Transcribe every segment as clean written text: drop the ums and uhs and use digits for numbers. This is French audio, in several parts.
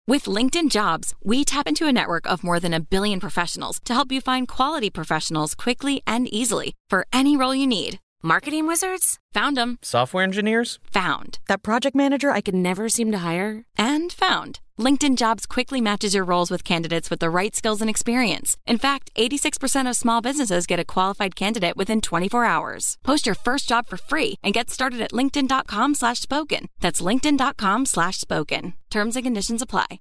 With LinkedIn Jobs, we tap into a network of more than 1 billion professionals to help you find quality professionals quickly and easily for any role you need. Marketing wizards? Found them. Software engineers? Found. That project manager I could never seem to hire? And found. LinkedIn Jobs quickly matches your roles with candidates with the right skills and experience. In fact, 86% of small businesses get a qualified candidate within 24 hours. Post your first job for free and get started at linkedin.com/spoken. That's linkedin.com/spoken. Terms and conditions apply.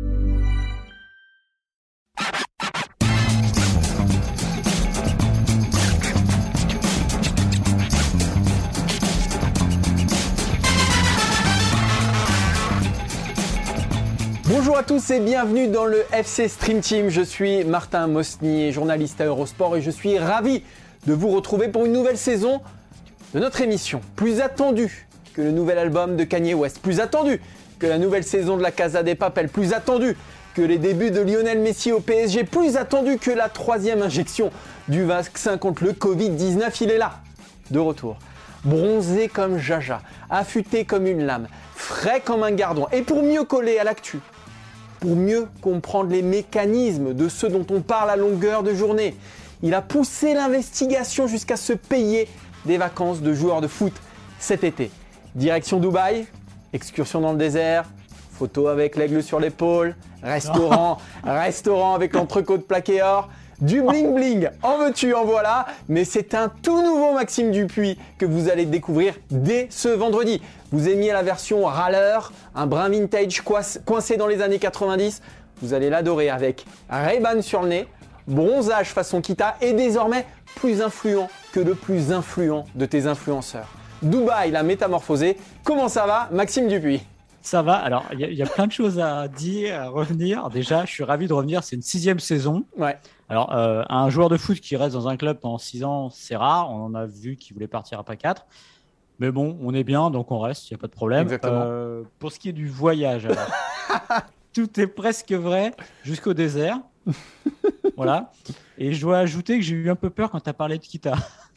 Bonjour à tous et bienvenue dans le FC Stream Team. Je suis Martin Mosnier, journaliste à Eurosport et je suis ravi de vous retrouver pour une nouvelle saison de notre émission. Plus attendue que le nouvel album de Kanye West, plus attendue que la nouvelle saison de la Casa de Papel, plus attendue que les débuts de Lionel Messi au PSG, plus attendue que la 3e injection du vaccin contre le Covid-19. Il est là, de retour, bronzé comme Jaja, affûté comme une lame, frais comme un gardon. Et pour mieux coller à l'actu, pour mieux comprendre les mécanismes de ceux dont on parle à longueur de journée, il a poussé l'investigation jusqu'à se payer des vacances de joueurs de foot cet été. Direction Dubaï, excursion dans le désert, photo avec l'aigle sur l'épaule, restaurant avec l'entrecôte plaqué or, du bling bling, en veux-tu, en voilà, mais c'est un tout nouveau Maxime Dupuis que vous allez découvrir dès ce vendredi. Vous aimiez la version râleur, un brin vintage coincé dans les années 90, vous allez l'adorer avec Ray-Ban sur le nez, bronzage façon Kita et désormais plus influent que le plus influent de tes influenceurs. Dubaï l'a métamorphosé. Comment ça va, Maxime Dupuis ? Ça va, alors il y a plein de choses à dire, à revenir. Déjà, je suis ravi de revenir, c'est une 6e saison. Ouais. Alors, un joueur de foot qui reste dans un club pendant 6 ans, c'est rare. On en a vu qui voulait partir après 4. Mais bon, on est bien, donc on reste, il n'y a pas de problème. Exactement. Pour ce qui est du voyage, alors, tout est presque vrai jusqu'au désert. Voilà. Et je dois ajouter que j'ai eu un peu peur quand tu as parlé de Kita.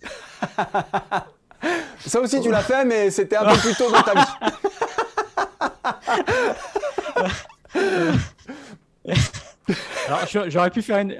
Ça aussi, tu l'as fait, mais c'était un peu plus tôt dans ta vie. Alors, j'aurais pu faire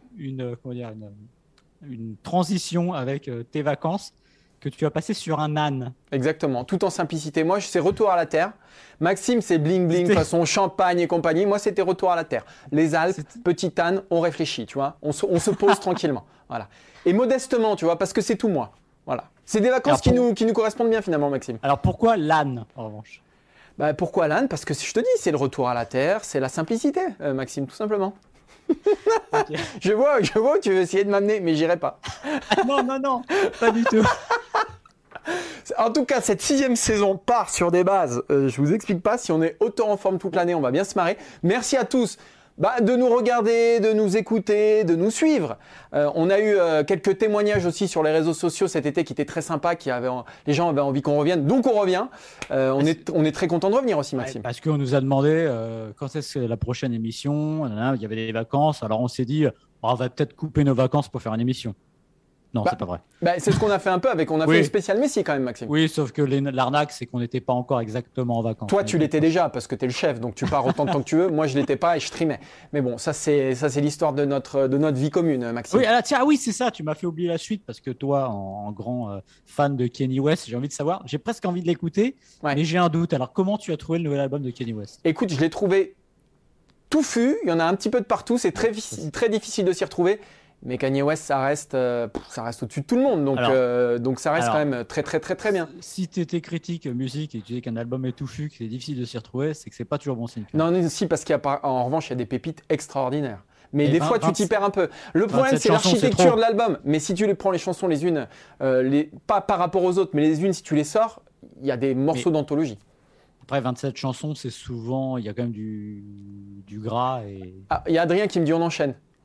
une transition avec tes vacances que tu as passées sur un âne. Exactement, tout en simplicité. Moi, c'est retour à la terre. Maxime, c'est bling bling, façon champagne et compagnie. Moi, c'était retour à la terre. Les Alpes, petit âne, on réfléchit, tu vois. On se pose tranquillement. Voilà. Et modestement, tu vois, parce que c'est tout moi. Voilà. C'est des vacances qui nous correspondent bien finalement, Maxime. Alors, pourquoi l'âne, en revanche ? Bah, pourquoi l'âne ? Parce que je te dis, c'est le retour à la terre, c'est la simplicité, Maxime, tout simplement. Okay. Je vois où tu veux essayer de m'amener, mais j'irai pas. Non, pas du tout. En tout cas, cette 6e saison part sur des bases. Je vous explique pas, si on est autant en forme toute l'année, on va bien se marrer. Merci à tous de nous regarder, de nous écouter, de nous suivre. On a eu quelques témoignages aussi sur les réseaux sociaux cet été qui étaient très sympas, les gens avaient envie qu'on revienne, donc on revient. On est très content de revenir aussi, Maxime. Ouais, parce qu'on nous a demandé quand est-ce la prochaine émission. Il y avait des vacances, alors on s'est dit on va peut-être couper nos vacances pour faire une émission. Non, c'est pas vrai. C'est ce qu'on a fait un peu on a fait une spéciale Messi quand même, Maxime. Oui, sauf que l'arnaque, c'est qu'on n'était pas encore exactement en vacances. Toi, tu l'étais déjà parce que tu es le chef, donc tu pars autant de temps que tu veux. Moi, je l'étais pas et je streamais. Mais bon, ça c'est l'histoire de notre vie commune, Maxime. Oui, alors, tiens, oui, c'est ça. Tu m'as fait oublier la suite parce que toi, en grand fan de Kanye West, j'ai envie de savoir. J'ai presque envie de l'écouter, mais j'ai un doute. Alors, comment tu as trouvé le nouvel album de Kanye West ? Écoute, je l'ai trouvé touffu. Il y en a un petit peu de partout. C'est très difficile de s'y retrouver. Mais Kanye West, ça reste au-dessus de tout le monde, donc ça reste quand même très très très très bien. Si tu étais critique musique et que tu dis qu'un album est touffu, que c'est difficile de s'y retrouver, c'est que c'est pas toujours bon signe. Non, si, parce qu'en revanche, il y a des pépites extraordinaires. Mais des fois, tu t'y perds un peu. Le problème, c'est l'architecture de l'album. Mais si tu prends les chansons les unes, pas par rapport aux autres, mais les unes, si tu les sors, il y a des morceaux d'anthologie. Après, 27 chansons, c'est souvent, il y a quand même du gras. Il y a Adrien qui me dit on enchaîne.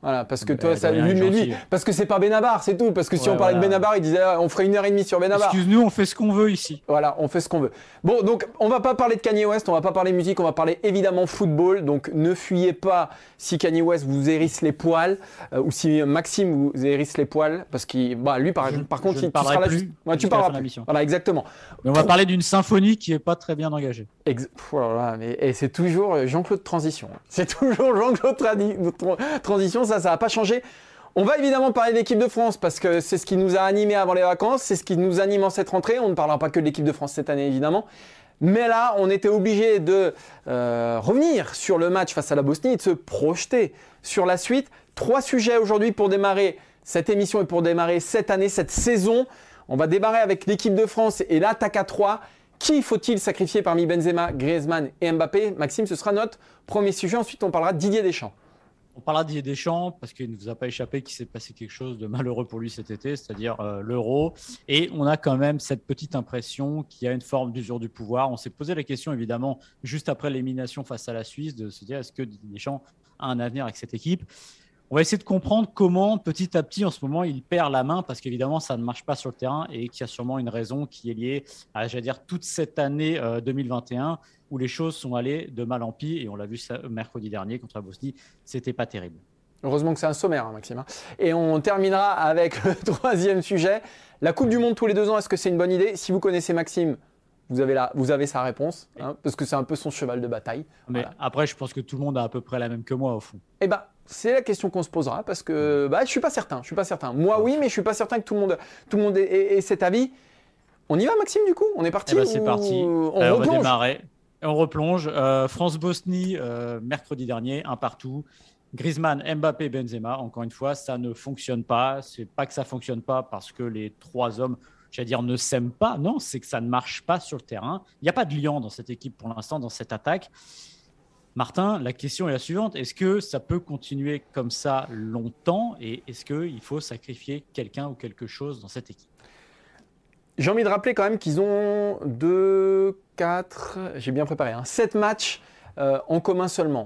Voilà, parce que toi, ça, rien, lui, parce que c'est pas Benabar, c'est tout. Parce que si on parlait de Benabar, il disait on ferait 1h30 sur Benabar. Excuse-nous, on fait ce qu'on veut ici. Voilà, on fait ce qu'on veut. Bon, donc on va pas parler de Kanye West, on va pas parler musique, on va parler évidemment football. Donc ne fuyez pas si Kanye West vous hérisse les poils ou si Maxime vous hérisse les poils, parce qu'il, lui par contre, tu seras là. Tu parleras plus. Voilà, exactement. Mais on va parler d'une symphonie qui est pas très bien engagée. Voilà, et c'est toujours Jean-Claude Transition. C'est toujours Jean-Claude Transition, ça va pas changer. On va évidemment parler de l'équipe de France parce que c'est ce qui nous a animés avant les vacances, c'est ce qui nous anime en cette rentrée. On ne parlera pas que de l'équipe de France cette année évidemment. Mais là, on était obligé de revenir sur le match face à la Bosnie et de se projeter sur la suite. 3 sujets aujourd'hui pour démarrer cette émission et pour démarrer cette année, cette saison. On va démarrer avec l'équipe de France et l'attaque à 3. Qui faut-il sacrifier parmi Benzema, Griezmann et Mbappé? Maxime, ce sera notre premier sujet. Ensuite, on parlera de Didier Deschamps. On parlera de Didier Deschamps parce qu'il ne vous a pas échappé qu'il s'est passé quelque chose de malheureux pour lui cet été, c'est-à-dire l'Euro. Et on a quand même cette petite impression qu'il y a une forme d'usure du pouvoir. On s'est posé la question, évidemment, juste après l'élimination face à la Suisse, de se dire est-ce que Didier Deschamps a un avenir avec cette équipe? On va essayer de comprendre comment, petit à petit, en ce moment, il perd la main parce qu'évidemment, ça ne marche pas sur le terrain et qu'il y a sûrement une raison qui est liée à, toute cette année 2021 où les choses sont allées de mal en pis et on l'a vu ça mercredi dernier contre la Bosnie, c'était pas terrible. Heureusement que c'est un sommaire, Maxime. Et on terminera avec le 3e sujet. La Coupe du Monde tous les 2 ans, est-ce que c'est une bonne idée? Si vous connaissez Maxime, vous avez sa réponse, parce que c'est un peu son cheval de bataille. Mais voilà. Après, je pense que tout le monde a à peu près la même que moi, au fond. C'est la question qu'on se posera, parce que je suis pas certain. Moi, oui, mais je suis pas certain que tout le monde ait cet avis. On y va, Maxime, du coup? On est parti? C'est parti. On va démarrer. On replonge. France-Bosnie, mercredi dernier, 1-1. Griezmann, Mbappé, Benzema. Encore une fois, ça ne fonctionne pas. C'est pas que ça fonctionne pas parce que les 3 hommes, ne s'aiment pas. Non, c'est que ça ne marche pas sur le terrain. Il n'y a pas de liant dans cette équipe pour l'instant, dans cette attaque. Martin, la question est la suivante. Est-ce que ça peut continuer comme ça longtemps et est-ce qu'il faut sacrifier quelqu'un ou quelque chose dans cette équipe? J'ai envie de rappeler quand même qu'ils ont 2, 4, j'ai bien préparé, 7 matchs en commun seulement.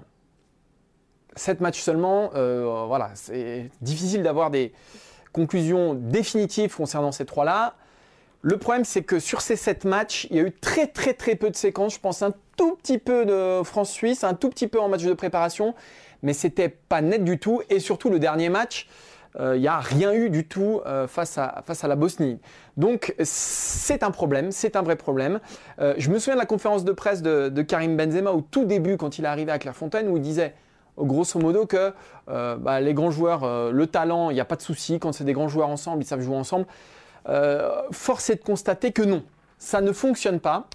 7 matchs seulement, voilà, c'est difficile d'avoir des conclusions définitives concernant ces 3-là. Le problème, c'est que sur ces 7 matchs, il y a eu très peu de séquences. Je pense un tout petit peu de France-Suisse, un tout petit peu en match de préparation, mais c'était pas net du tout. Et surtout, le dernier match, il n'y a rien eu du tout face à la Bosnie. Donc, c'est un problème, c'est un vrai problème. Je me souviens de la conférence de presse de Karim Benzema au tout début, quand il est arrivé à Clairefontaine, où il disait grosso modo que les grands joueurs, le talent, il n'y a pas de souci. Quand c'est des grands joueurs ensemble, ils savent jouer ensemble. Force est de constater que non, ça ne fonctionne pas.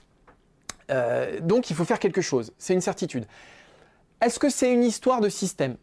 Donc, il faut faire quelque chose. C'est une certitude. Est-ce que c'est une histoire de système?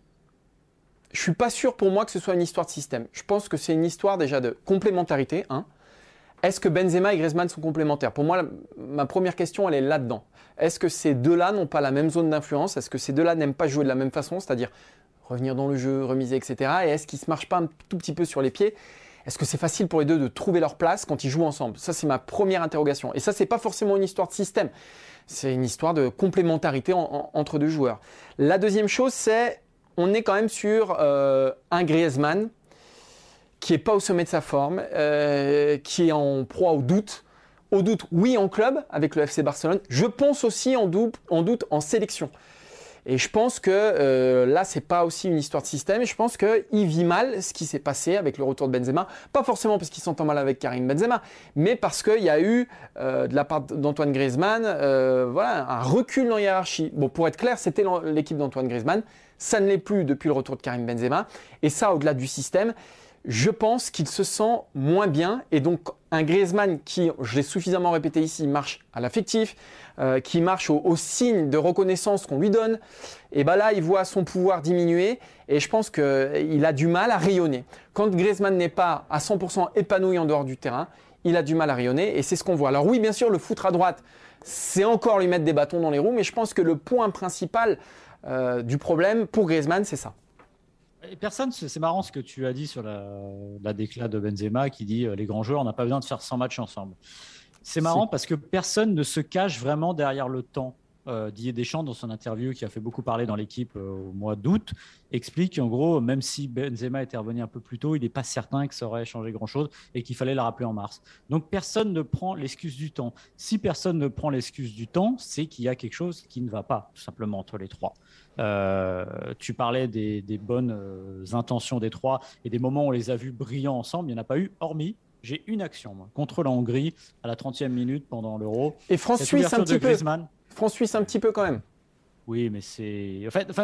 Je ne suis pas sûr pour moi que ce soit une histoire de système. Je pense que c'est une histoire déjà de complémentarité. Est-ce que Benzema et Griezmann sont complémentaires? Pour moi, ma première question, elle est là-dedans. Est-ce que ces deux-là n'ont pas la même zone d'influence? Est-ce que ces deux-là n'aiment pas jouer de la même façon, c'est-à-dire revenir dans le jeu, remiser, etc. Et est-ce qu'ils ne se marchent pas un tout petit peu sur les pieds? Est-ce que c'est facile pour les deux de trouver leur place quand ils jouent ensemble? Ça, c'est ma première interrogation. Et ça, ce n'est pas forcément une histoire de système. C'est une histoire de complémentarité entre deux joueurs. La deuxième chose, c'est on est quand même sur un Griezmann qui n'est pas au sommet de sa forme, qui est en proie au doute. Au doute, oui, en club, avec le FC Barcelone. Je pense aussi en doute en sélection. Et je pense que là, ce n'est pas aussi une histoire de système. Et je pense qu'il vit mal ce qui s'est passé avec le retour de Benzema. Pas forcément parce qu'il s'entend mal avec Karim Benzema, mais parce qu'il y a eu, de la part d'Antoine Griezmann, un recul dans la hiérarchie. Bon, pour être clair, c'était l'équipe d'Antoine Griezmann. Ça ne l'est plus depuis le retour de Karim Benzema. Et ça, au-delà du système, je pense qu'il se sent moins bien. Et donc, un Griezmann qui, je l'ai suffisamment répété ici, marche à l'affectif, qui marche au signe de reconnaissance qu'on lui donne, et là, il voit son pouvoir diminuer. Et je pense qu'il a du mal à rayonner. Quand Griezmann n'est pas à 100% épanoui en dehors du terrain, il a du mal à rayonner. Et c'est ce qu'on voit. Alors oui, bien sûr, le foutre à droite, c'est encore lui mettre des bâtons dans les roues. Mais je pense que le point principal du problème pour Griezmann, c'est ça. Et personne, c'est marrant ce que tu as dit sur la déclat de Benzema qui dit les grands joueurs, on n'a pas besoin de faire 100 matchs ensemble. C'est marrant parce que personne ne se cache vraiment derrière le temps. Didier Deschamps, dans son interview qui a fait beaucoup parler dans l'équipe au mois d'août, explique qu'en gros, même si Benzema était revenu un peu plus tôt, il n'est pas certain que ça aurait changé grand-chose et qu'il fallait le rappeler en mars. Donc personne ne prend l'excuse du temps. Si personne ne prend l'excuse du temps, c'est qu'il y a quelque chose qui ne va pas, tout simplement, entre les trois. Tu parlais des bonnes intentions des trois et des moments où on les a vus brillants ensemble. Il n'y en a pas eu, hormis j'ai une action moi, contre la Hongrie à la 30e minute pendant l'Euro. Et France-Suisse un petit peu. Griezmann. France-Suisse un petit peu quand même. Oui, mais c'est...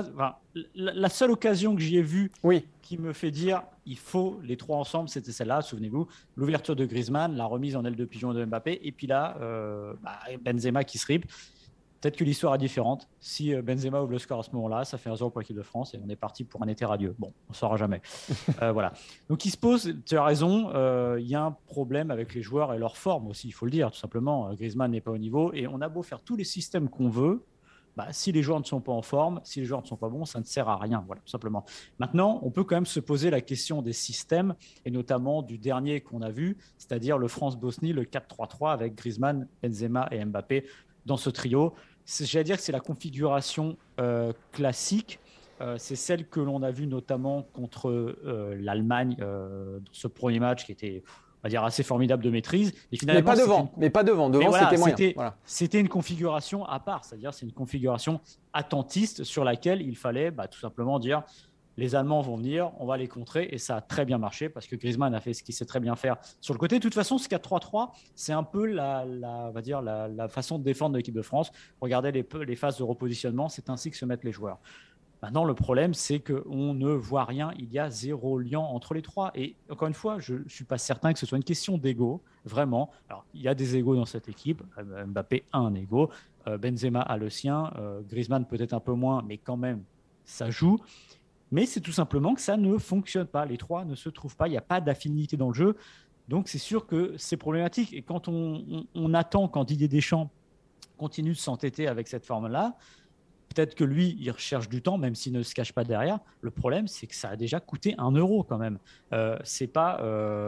la seule occasion que j'y ai vue qui me fait dire il faut les trois ensemble, c'était celle-là, souvenez-vous. L'ouverture de Griezmann, la remise en aile de pigeon de Mbappé, et puis là, Benzema qui se ripe. Peut-être que l'histoire est différente. Si Benzema ouvre le score à ce moment-là, ça fait 1-0 pour l'équipe de France et on est parti pour un été radieux. Bon, on ne saura jamais. Voilà. Donc, il se pose, tu as raison, il y a un problème avec les joueurs et leur forme aussi, il faut le dire, tout simplement. Griezmann n'est pas au niveau et on a beau faire tous les systèmes qu'on veut. Si les joueurs ne sont pas en forme, si les joueurs ne sont pas bons, ça ne sert à rien, voilà, tout simplement. Maintenant, on peut quand même se poser la question des systèmes, et notamment du dernier qu'on a vu, c'est-à-dire le France-Bosnie, le 4-3-3, avec Griezmann, Benzema et Mbappé dans ce trio. J'allais dire que c'est la configuration classique. C'est celle que l'on a vue notamment contre l'Allemagne dans ce premier match qui était, on va dire, assez formidable de maîtrise. Et finalement, mais pas devant. Devant, c'était moyen. C'était une configuration à part, c'est-à-dire c'est une configuration attentiste sur laquelle il fallait tout simplement dire les Allemands vont venir, on va les contrer, et ça a très bien marché parce que Griezmann a fait ce qu'il sait très bien faire sur le côté. De toute façon, ce 4-3-3, c'est un peu la façon de défendre de l'équipe de France. Regardez les phases de repositionnement, c'est ainsi que se mettent les joueurs. Maintenant, le problème, c'est qu'on ne voit rien. Il y a zéro lien entre les trois. Et encore une fois, je ne suis pas certain que ce soit une question d'ego, vraiment. Alors, il y a des égos dans cette équipe. Mbappé a un égo. Benzema a le sien. Griezmann peut-être un peu moins, mais quand même, ça joue. Mais c'est tout simplement que ça ne fonctionne pas. Les trois ne se trouvent pas. Il n'y a pas d'affinité dans le jeu. Donc, c'est sûr que c'est problématique. Et quand on attend, quand Didier Deschamps continue de s'entêter avec cette forme-là, peut-être que lui, il recherche du temps, même s'il ne se cache pas derrière. Le problème, c'est que ça a déjà coûté 1 euro quand même. C'est pas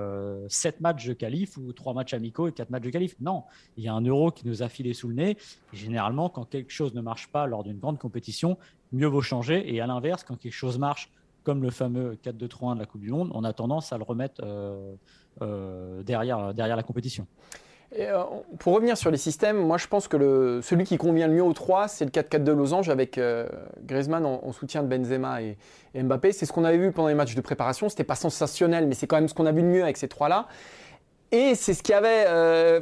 7 matchs de qualif ou 3 matchs amicaux et 4 matchs de qualif. Non, il y a 1 euro qui nous a filé sous le nez. Et généralement, quand quelque chose ne marche pas lors d'une grande compétition, mieux vaut changer. Et à l'inverse, quand quelque chose marche, comme le fameux 4-2-3-1 de la Coupe du Monde, on a tendance à le remettre derrière la compétition. Et pour revenir sur les systèmes, moi je pense que celui qui convient le mieux aux trois, c'est le 4-4-2 losange avec Griezmann en soutien de Benzema et Mbappé. C'est ce qu'on avait vu pendant les matchs de préparation. C'était pas sensationnel, mais c'est quand même ce qu'on a vu de mieux avec ces trois-là. Et c'est ce qu'il y avait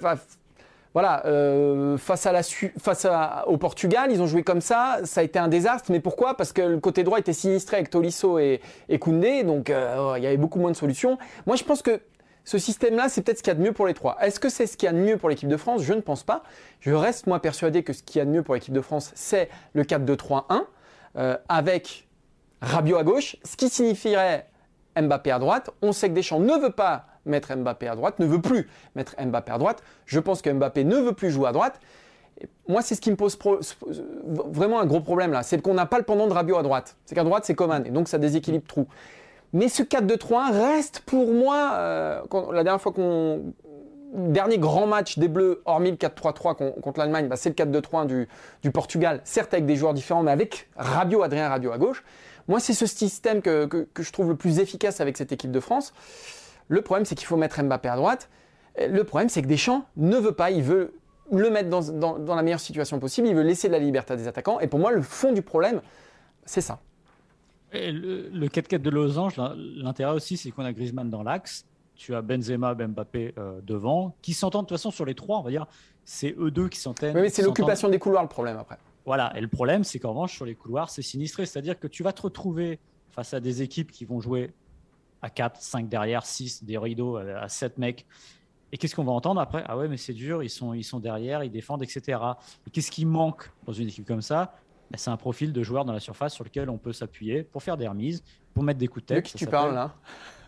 face au Portugal. Ils ont joué comme ça. Ça a été un désastre. Mais pourquoi ? Parce que le côté droit était sinistré avec Tolisso et Koundé. Donc il y avait beaucoup moins de solutions. Moi je pense que ce système-là, c'est peut-être ce qu'il y a de mieux pour les trois. Est-ce que c'est ce qu'il y a de mieux pour l'équipe de France ? Je ne pense pas. Je reste, moi, persuadé que ce qu'il y a de mieux pour l'équipe de France, c'est le 4-2-3-1 avec Rabiot à gauche, ce qui signifierait Mbappé à droite. On sait que Deschamps ne veut pas mettre Mbappé à droite, ne veut plus mettre Mbappé à droite. Je pense que Mbappé ne veut plus jouer à droite. Et moi, c'est ce qui me pose vraiment un gros problème là. C'est qu'on n'a pas le pendant de Rabiot à droite. C'est qu'à droite, c'est Coman. Et donc, ça déséquilibre trop. Mais ce 4-2-3-1 reste pour moi, la dernière fois dernier grand match des Bleus, hormis le 4-3-3 contre l'Allemagne, c'est le 4-2-3-1 du Portugal, certes avec des joueurs différents, mais avec Adrien Rabiot à gauche. Moi, c'est ce système que je trouve le plus efficace avec cette équipe de France. Le problème, c'est qu'il faut mettre Mbappé à droite. Le problème, c'est que Deschamps ne veut pas, il veut le mettre dans la meilleure situation possible, il veut laisser de la liberté à des attaquants. Et pour moi, le fond du problème, c'est ça. Et le 4-4 de losange, l'intérêt aussi, c'est qu'on a Griezmann dans l'axe. Tu as Benzema, Mbappé devant, qui s'entendent de toute façon sur les trois, on va dire. C'est eux deux qui s'entendent. Oui, c'est l'occupation des couloirs le problème après. Voilà, et le problème, c'est qu'en revanche, sur les couloirs, c'est sinistré. C'est-à-dire que tu vas te retrouver face à des équipes qui vont jouer à 4, 5 derrière, 6, des rideaux à 7 mecs. Et qu'est-ce qu'on va entendre après ? Ah ouais, mais c'est dur, ils sont derrière, ils défendent, etc. Et qu'est-ce qui manque dans une équipe comme ça ? C'est un profil de joueur dans la surface sur lequel on peut s'appuyer pour faire des remises, pour mettre des coups de tête. De qui tu parles là ?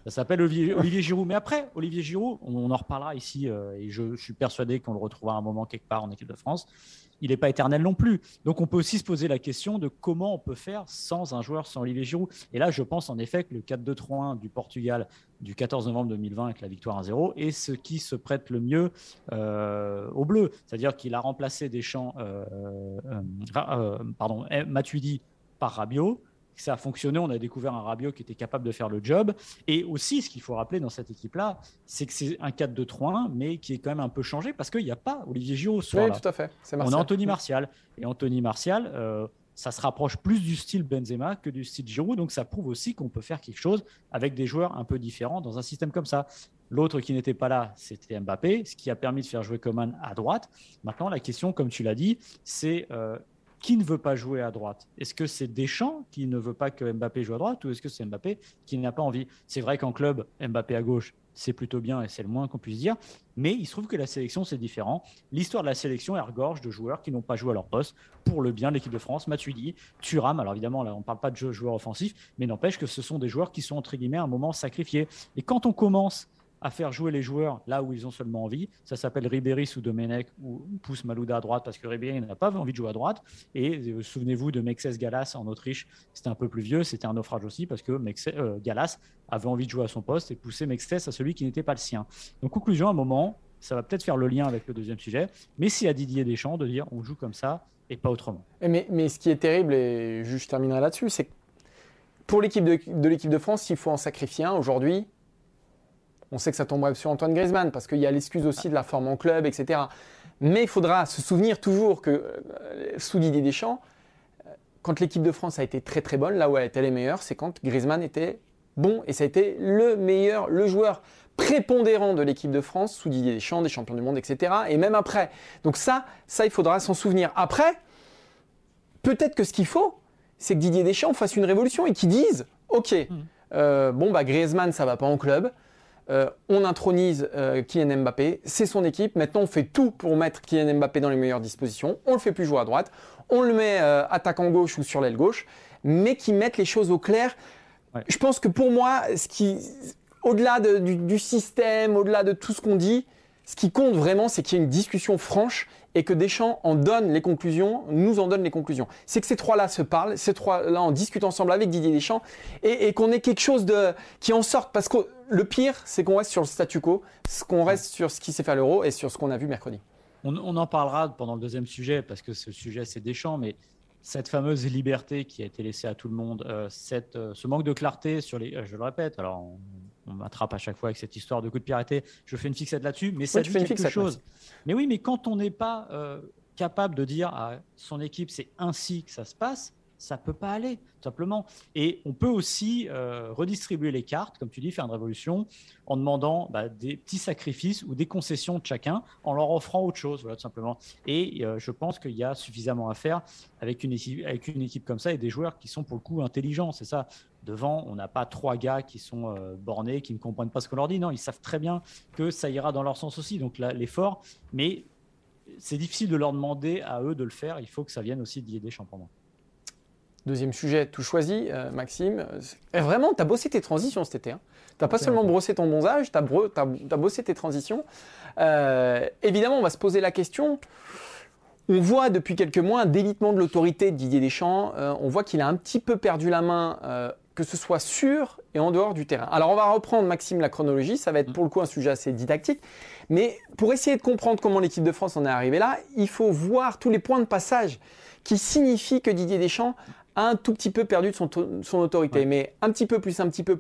Ça s'appelle Olivier Giroud. Mais après, Olivier Giroud, on en reparlera ici, et je suis persuadé qu'on le retrouvera à un moment quelque part en équipe de France. Il n'est pas éternel non plus. Donc, on peut aussi se poser la question de comment on peut faire sans un joueur, sans Olivier Giroud. Et là, je pense en effet que le 4-2-3-1 du Portugal du 14 novembre 2020 avec la victoire 1-0 est ce qui se prête le mieux aux Bleus. C'est-à-dire qu'il a remplacé Matuidi par Rabiot. Ça a fonctionné, on a découvert un Rabiot qui était capable de faire le job. Et aussi, ce qu'il faut rappeler dans cette équipe-là, c'est que c'est un 4-2-3-1, mais qui est quand même un peu changé parce qu'il n'y a pas Olivier Giroud ce soir-là. Oui, tout à fait. C'est on a Anthony Martial. Et Anthony Martial, ça se rapproche plus du style Benzema que du style Giroud. Donc, ça prouve aussi qu'on peut faire quelque chose avec des joueurs un peu différents dans un système comme ça. L'autre qui n'était pas là, c'était Mbappé, ce qui a permis de faire jouer Coman à droite. Maintenant, la question, comme tu l'as dit, c'est... qui ne veut pas jouer à droite? Est-ce que c'est Deschamps qui ne veut pas que Mbappé joue à droite ou est-ce que c'est Mbappé qui n'a pas envie? C'est vrai qu'en club, Mbappé à gauche, c'est plutôt bien et c'est le moins qu'on puisse dire. Mais il se trouve que la sélection, c'est différent. L'histoire de la sélection, elle regorge de joueurs qui n'ont pas joué à leur poste pour le bien de l'équipe de France. Matuidi, Thuram, alors évidemment, là, on ne parle pas de joueurs offensifs, mais n'empêche que ce sont des joueurs qui sont, entre guillemets, à un moment sacrifiés. Et quand on commence à faire jouer les joueurs là où ils ont seulement envie. Ça s'appelle Ribéry sous Domenech ou pousse Malouda à droite parce que Ribéry n'a pas envie de jouer à droite. Et souvenez-vous de Mexès Gallas en Autriche, c'était un peu plus vieux, c'était un naufrage aussi parce que Gallas avait envie de jouer à son poste et pousser Mexès à celui qui n'était pas le sien. Donc conclusion, à un moment, ça va peut-être faire le lien avec le deuxième sujet, mais c'est à Didier Deschamps de dire on joue comme ça et pas autrement. Mais ce qui est terrible, et je terminerai là-dessus, c'est que pour l'équipe de l'équipe de France, s'il faut en sacrifier un aujourd'hui, on sait que ça tomberait sur Antoine Griezmann parce qu'il y a l'excuse aussi de la forme en club, etc. Mais il faudra se souvenir toujours que sous Didier Deschamps, quand l'équipe de France a été très très bonne, là où elle était les meilleure, c'est quand Griezmann était bon et ça a été le joueur prépondérant de l'équipe de France sous Didier Deschamps, des champions du monde, etc. Et même après. Donc ça il faudra s'en souvenir. Après, peut-être que ce qu'il faut, c'est que Didier Deschamps fasse une révolution et qu'il dise « Ok, Griezmann, ça va pas en club. On intronise Kylian Mbappé, c'est son équipe. Maintenant, on fait tout pour mettre Kylian Mbappé dans les meilleures dispositions. On le fait plus jouer à droite. On le met attaquant gauche ou sur l'aile gauche, mais qui mettent les choses au clair. Ouais. Je pense que pour moi, au-delà du système, au-delà de tout ce qu'on dit, ce qui compte vraiment, c'est qu'il y ait une discussion franche et que Deschamps nous en donne les conclusions. C'est que ces trois-là se parlent, ces trois-là en discutent ensemble avec Didier Deschamps et qu'on ait quelque chose qui en sorte. Parce que le pire, c'est qu'on reste sur le statu quo, qu'on reste sur ce qui s'est fait à l'Euro et sur ce qu'on a vu mercredi. On en parlera pendant le deuxième sujet parce que ce sujet, c'est Deschamps, mais cette fameuse liberté qui a été laissée à tout le monde, ce manque de clarté sur les... je le répète, alors on m'attrape à chaque fois avec cette histoire de coup de pied arrêté, je fais une fixette là-dessus, mais ça dit quelque chose. Mais oui, mais quand on n'est pas capable de dire à son équipe c'est ainsi que ça se passe, ça ne peut pas aller, tout simplement. Et on peut aussi redistribuer les cartes, comme tu dis, faire une révolution, en demandant des petits sacrifices ou des concessions de chacun, en leur offrant autre chose, voilà, tout simplement. Et je pense qu'il y a suffisamment à faire avec une équipe comme ça et des joueurs qui sont pour le coup intelligents, c'est ça. Devant, on n'a pas trois gars qui sont bornés, qui ne comprennent pas ce qu'on leur dit. Non, ils savent très bien que ça ira dans leur sens aussi, donc l'effort. Mais c'est difficile de leur demander à eux de le faire. Il faut que ça vienne aussi de Didier Deschamps pour moi. Deuxième sujet, tout choisi, Maxime. Vraiment, tu as bossé tes transitions cet été. Hein. Tu n'as pas seulement brossé ton bronzage, tu as bossé tes transitions. Évidemment, on va se poser la question. On voit depuis quelques mois un délitement de l'autorité de Didier Deschamps. On voit qu'il a un petit peu perdu la main, que ce soit sur et en dehors du terrain. Alors, on va reprendre, Maxime, la chronologie. Ça va être pour le coup un sujet assez didactique. Mais pour essayer de comprendre comment l'équipe de France en est arrivée là, il faut voir tous les points de passage qui signifient que Didier Deschamps a un tout petit peu perdu de son autorité. Ouais. Mais un petit peu,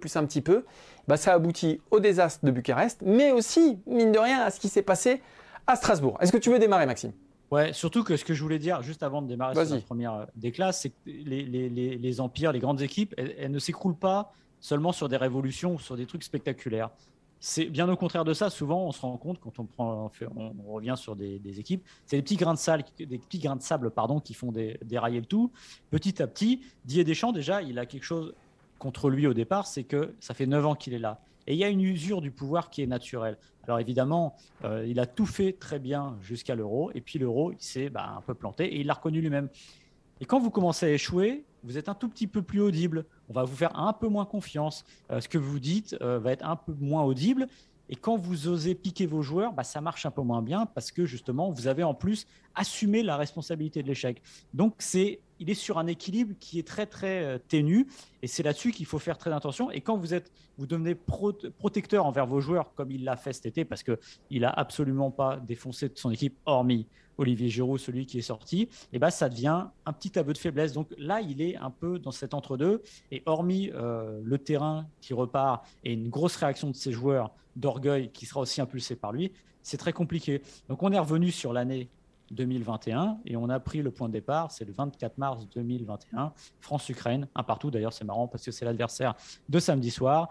ça aboutit au désastre de Bucarest, mais aussi, mine de rien, à ce qui s'est passé à Strasbourg. Est-ce que tu veux démarrer, Maxime ? Ouais, surtout que ce que je voulais dire, juste avant de démarrer sur la première des classes, c'est que les empires, les grandes équipes, elles ne s'écroulent pas seulement sur des révolutions ou sur des trucs spectaculaires. C'est bien au contraire de ça. Souvent, on se rend compte quand on revient sur des équipes, c'est des petits grains de sable, qui font dérailler le tout. Petit à petit, Didier Deschamps, déjà, il a quelque chose contre lui au départ, c'est que ça fait 9 ans qu'il est là. Et il y a une usure du pouvoir qui est naturelle. Alors évidemment, il a tout fait très bien jusqu'à l'Euro. Et puis l'Euro, il s'est un peu planté et il l'a reconnu lui-même. Et quand vous commencez à échouer, vous êtes un tout petit peu plus audible. On va vous faire un peu moins confiance. Ce que vous dites va être un peu moins audible. Et quand vous osez piquer vos joueurs, ça marche un peu moins bien parce que justement, vous avez en plus assumé la responsabilité de l'échec. Donc, il est sur un équilibre qui est très, très ténu. Et c'est là-dessus qu'il faut faire très attention. Et quand vous devenez protecteur envers vos joueurs, comme il l'a fait cet été, parce qu'il n'a absolument pas défoncé son équipe, hormis Olivier Giroud, celui qui est sorti, et ça devient un petit aveu de faiblesse. Donc là, il est un peu dans cet entre-deux. Et hormis le terrain qui repart et une grosse réaction de ses joueurs d'orgueil qui sera aussi impulsée par lui, c'est très compliqué. Donc on est revenu sur l'année 2021 et on a pris le point de départ, c'est le 24 mars 2021, France-Ukraine, un partout d'ailleurs, c'est marrant parce que c'est l'adversaire de samedi soir.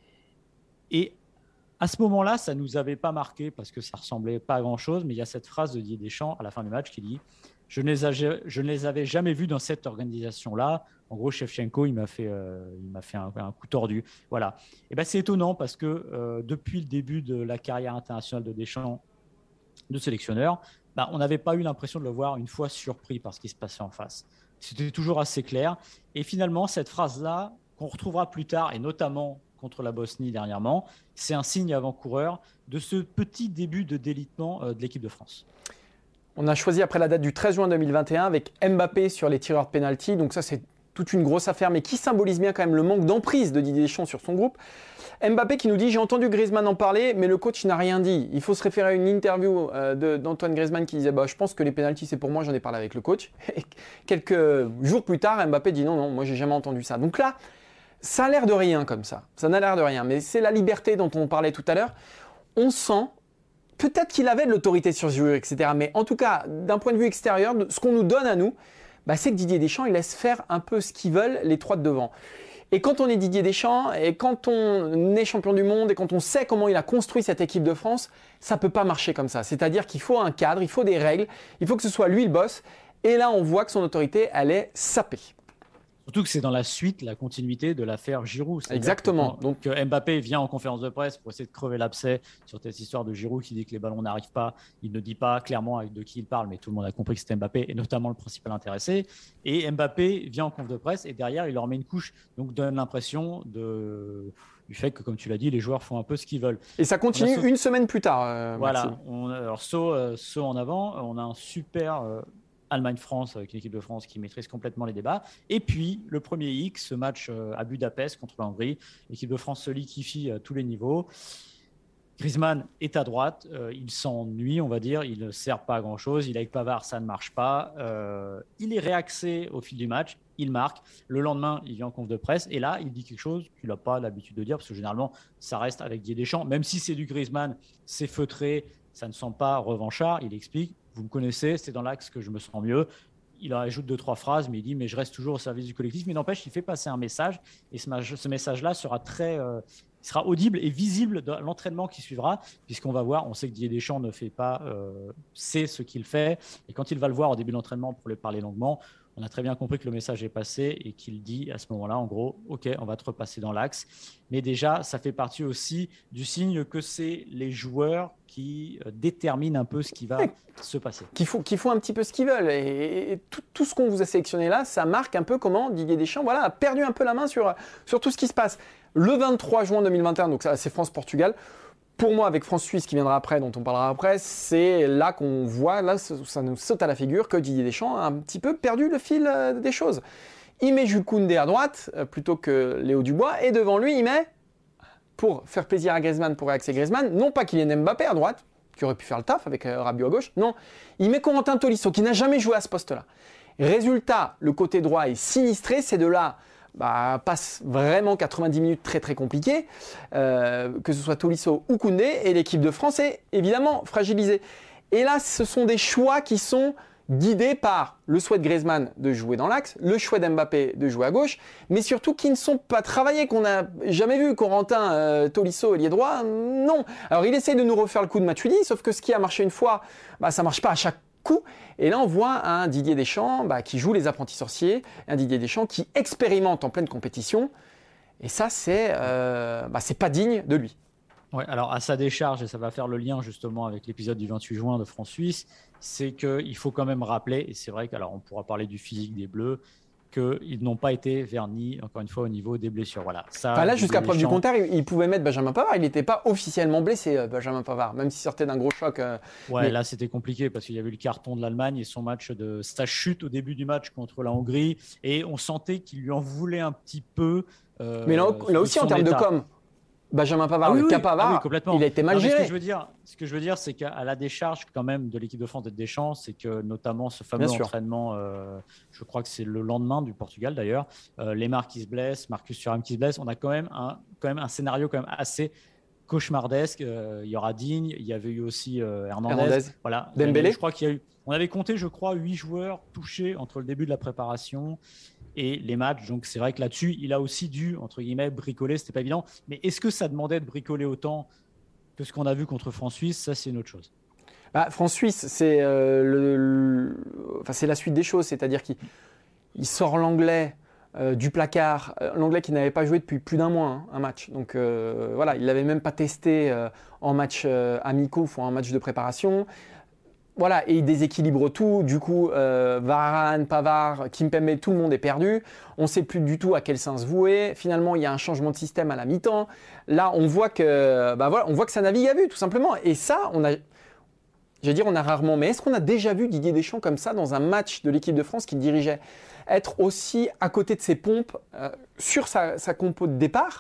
Et à ce moment-là, ça ne nous avait pas marqué parce que ça ressemblait pas à grand-chose, mais il y a cette phrase de Didier Deschamps à la fin du match qui dit « Je ne les avais jamais vus dans cette organisation-là ». En gros, Shevchenko, il m'a fait un coup tordu. Voilà. Et c'est étonnant parce que depuis le début de la carrière internationale de Deschamps, de sélectionneur, on n'avait pas eu l'impression de le voir une fois surpris par ce qui se passait en face. C'était toujours assez clair. Et finalement, cette phrase-là, qu'on retrouvera plus tard, et notamment contre la Bosnie dernièrement, c'est un signe avant-coureur de ce petit début de délitement de l'équipe de France. On a choisi après la date du 13 juin 2021 avec Mbappé sur les tireurs de pénalty. Donc ça, c'est toute une grosse affaire, mais qui symbolise bien quand même le manque d'emprise de Didier Deschamps sur son groupe. Mbappé qui nous dit « J'ai entendu Griezmann en parler, mais le coach n'a rien dit. » Il faut se référer à une interview d'Antoine Griezmann qui disait « Je pense que les pénaltys, c'est pour moi, j'en ai parlé avec le coach. » Et quelques jours plus tard, Mbappé dit « Non, moi, j'ai jamais entendu ça. » Donc là, ça a l'air de rien comme ça. Ça n'a l'air de rien, mais c'est la liberté dont on parlait tout à l'heure. On sent, peut-être qu'il avait de l'autorité sur ce jeu, etc. Mais en tout cas, d'un point de vue extérieur, ce qu'on nous donne à nous, c'est que Didier Deschamps, il laisse faire un peu ce qu'ils veulent les trois de devant. Et quand on est Didier Deschamps, et quand on est champion du monde, et quand on sait comment il a construit cette équipe de France, ça ne peut pas marcher comme ça. C'est-à-dire qu'il faut un cadre, il faut des règles, il faut que ce soit lui le boss. Et là, on voit que son autorité, elle est sapée. Surtout que c'est dans la suite, la continuité de l'affaire Giroud. Exactement. Donc Mbappé vient en conférence de presse pour essayer de crever l'abcès sur cette histoire de Giroud qui dit que les ballons n'arrivent pas. Il ne dit pas clairement de qui il parle, mais tout le monde a compris que c'était Mbappé et notamment le principal intéressé. Et Mbappé vient en conf de presse et derrière, il leur met une couche. Donc donne l'impression du fait que, comme tu l'as dit, les joueurs font un peu ce qu'ils veulent. Et ça continue une semaine plus tard. Voilà. Alors, saut en avant, on a un super... Allemagne-France, avec une équipe de France qui maîtrise complètement les débats. Et puis, le premier X, ce match à Budapest contre la Hongrie. L'équipe de France se liquéfie à tous les niveaux. Griezmann est à droite. Il s'ennuie, on va dire. Il ne sert pas à grand-chose. Il est avec Pavard, ça ne marche pas. Il est réaxé au fil du match. Il marque. Le lendemain, il vient en conf de presse. Et là, il dit quelque chose qu'il n'a pas l'habitude de dire, parce que généralement, ça reste avec Didier Deschamps. Même si c'est du Griezmann, c'est feutré, ça ne sent pas revanchard. Il explique. Vous me connaissez, c'est dans l'axe que je me sens mieux. Il ajoute 2-3 phrases, mais il dit « mais je reste toujours au service du collectif ». Mais n'empêche, il fait passer un message, et ce message-là sera il sera audible et visible dans l'entraînement qui suivra, puisqu'on va voir, on sait que Didier Deschamps ne fait pas, sait ce qu'il fait, et quand il va le voir au début de l'entraînement pour lui parler longuement, on a très bien compris que le message est passé et qu'il dit à ce moment-là, en gros, « Ok, on va te repasser dans l'axe ». Mais déjà, ça fait partie aussi du signe que c'est les joueurs qui déterminent un peu ce qui va se passer. Qui font un petit peu ce qu'ils veulent. Et tout ce qu'on vous a sélectionné là, ça marque un peu comment Didier Deschamps a perdu un peu la main sur tout ce qui se passe. Le 23 juin 2021, donc ça, c'est France-Portugal. Pour moi, avec France-Suisse qui viendra après, dont on parlera après, c'est là qu'on voit, là ça nous saute à la figure que Didier Deschamps a un petit peu perdu le fil des choses. Il met Jules Koundé à droite plutôt que Léo Dubois, et devant lui, il met, pour faire plaisir à Griezmann, pour réaxer Griezmann, non pas Kylian Mbappé à droite, qui aurait pu faire le taf avec Rabiot à gauche, non, il met Corentin Tolisso, qui n'a jamais joué à ce poste-là. Résultat, le côté droit est sinistré, ces deux-là passe vraiment 90 minutes très très compliquées, que ce soit Tolisso ou Koundé, et l'équipe de France est évidemment fragilisée. Et là, ce sont des choix qui sont guidés par le souhait de Griezmann de jouer dans l'axe, le choix d'Mbappé de jouer à gauche, mais surtout qui ne sont pas travaillés, qu'on n'a jamais vu. Corentin Tolisso, ailier droit, non. Alors il essaye de nous refaire le coup de Matuidi, sauf que ce qui a marché une fois, ça ne marche pas à chaque coup. Et là, on voit un Didier Deschamps qui joue les apprentis sorciers, un Didier Deschamps qui expérimente en pleine compétition. Et ça, c'est pas digne de lui. Ouais, alors à sa décharge, et ça va faire le lien justement avec l'épisode du 28 juin de France-Suisse, c'est qu'il faut quand même rappeler, et c'est vrai qu'on pourra parler du physique des Bleus, qu'ils n'ont pas été vernis, encore une fois, au niveau des blessures. Voilà. Ça, là, jusqu'à preuve du contraire, il pouvait mettre Benjamin Pavard. Il n'était pas officiellement blessé, Benjamin Pavard, même s'il sortait d'un gros choc. Là, c'était compliqué parce qu'il y avait eu le carton de l'Allemagne et sa chute au début du match contre la Hongrie. Et on sentait qu'il lui en voulait un petit peu. Mais là aussi, en termes de com'. Benjamin Pavard, le cas Pavard, il a été mal géré. Ce que je veux dire, c'est qu'à la décharge quand même de l'équipe de France et de Deschamps, c'est que notamment ce fameux entraînement, je crois que c'est le lendemain du Portugal d'ailleurs, Lemar qui se blesse, Marcus Thuram qui se blesse, on a quand même un scénario quand même assez cauchemardesque. Il y aura Digne, il y avait eu aussi Hernandez. Voilà. Dembélé. Je crois on avait compté, 8 joueurs touchés entre le début de la préparation et les matchs. Donc, c'est vrai que là-dessus, il a aussi dû, entre guillemets, bricoler. C'était pas évident. Mais est-ce que ça demandait de bricoler autant que ce qu'on a vu contre France-Suisse? Ça, c'est une autre chose. France-Suisse, c'est c'est la suite des choses. C'est-à-dire qu'il sort l'anglais du placard. L'anglais qui n'avait pas joué depuis plus d'un mois, un match. Donc, il ne l'avait même pas testé en match amicaux ou en match de préparation. Voilà, et il déséquilibre tout. Du coup, Varane, Pavard, Kimpembe, tout le monde est perdu. On ne sait plus du tout à quel sens vouer. Finalement, il y a un changement de système à la mi-temps. Là, on voit que, ça navigue à vue, tout simplement. Et ça, on a rarement. Mais est-ce qu'on a déjà vu Didier Deschamps comme ça dans un match de l'équipe de France qu'il dirigeait, être aussi à côté de ses pompes sur sa compo de départ?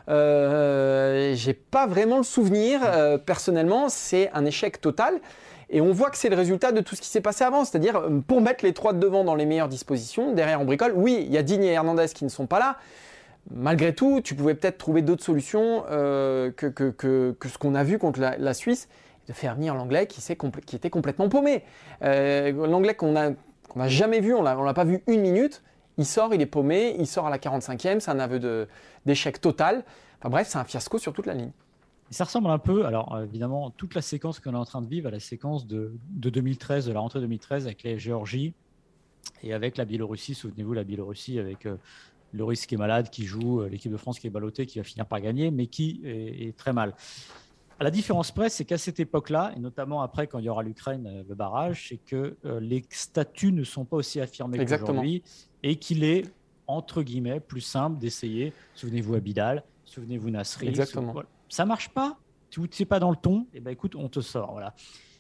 J'ai pas vraiment le souvenir. Personnellement, c'est un échec total. Et on voit que c'est le résultat de tout ce qui s'est passé avant. C'est-à-dire, pour mettre les trois de devant dans les meilleures dispositions, derrière on bricole. Oui, il y a Digne et Hernandez qui ne sont pas là. Malgré tout, tu pouvais peut-être trouver d'autres solutions que ce qu'on a vu contre la Suisse, de faire venir l'anglais qui était complètement paumé. L'anglais qu'on n'a jamais vu, on l'a pas vu une minute. Il sort, il est paumé, il sort à la 45e. C'est un aveu d'échec total. Enfin bref, c'est un fiasco sur toute la ligne. Et ça ressemble un peu, alors évidemment, toute la séquence qu'on est en train de vivre à la séquence de 2013, de la rentrée 2013 avec la Géorgie et avec la Biélorussie. Souvenez-vous, la Biélorussie avec Lloris qui est malade, qui joue, l'équipe de France qui est ballottée, qui va finir par gagner, mais qui est très mal. À la différence près, c'est qu'à cette époque-là, et notamment après quand il y aura l'Ukraine, le barrage, c'est que les statuts ne sont pas aussi affirmés qu'aujourd'hui et qu'il est, entre guillemets, plus simple d'essayer. Souvenez-vous Abidal, souvenez-vous Nasri. Exactement. Ça marche pas, tu n'es pas dans le ton, et ben écoute, on te sort. Voilà.